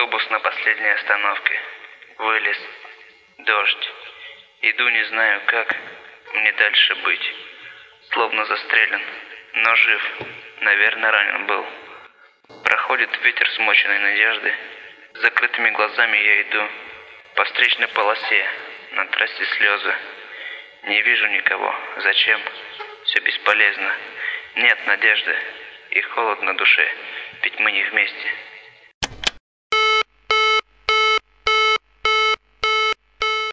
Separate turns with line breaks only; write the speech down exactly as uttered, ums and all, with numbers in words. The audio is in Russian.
Автобус на последней остановке. Вылез. Дождь. Иду, не знаю как мне дальше быть. Словно застрелен, но жив. Наверное, ранен был. Проходит ветер смоченной надежды. С закрытыми глазами я иду по встречной полосе. На трассе слезы. Не вижу никого. Зачем? Все бесполезно. Нет надежды. И холод на душе. Ведь мы не вместе.